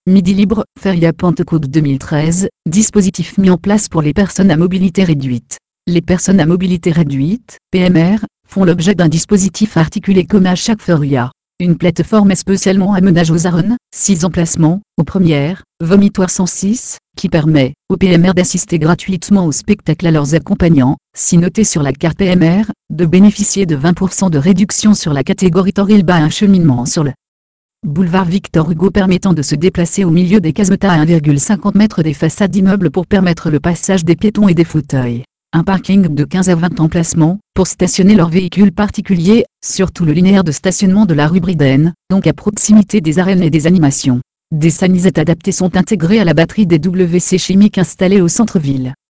Midi Libre, Feria Pentecôte 2013, dispositif mis en place pour les personnes à mobilité réduite. Les personnes à mobilité réduite, PMR, font l'objet d'un dispositif articulé comme à chaque feria. Une plateforme est spécialement aménagée aux Arennes, 6 emplacements, aux Premières, Vomitoire 106, qui permet aux PMR d'assister gratuitement au spectacle à leurs accompagnants, si notés sur la carte PMR, de bénéficier de 20% de réduction sur la catégorie Torilba et un cheminement sur le boulevard Victor Hugo permettant de se déplacer au milieu des casematas à 1,50 m des façades d'immeubles pour permettre le passage des piétons et des fauteuils. Un parking de 15 à 20 emplacements, pour stationner leurs véhicules particuliers, sur tout le linéaire de stationnement de la rue Briden, donc à proximité des arènes et des animations. Des sanisettes adaptées sont intégrées à la batterie des WC chimiques installées au centre-ville.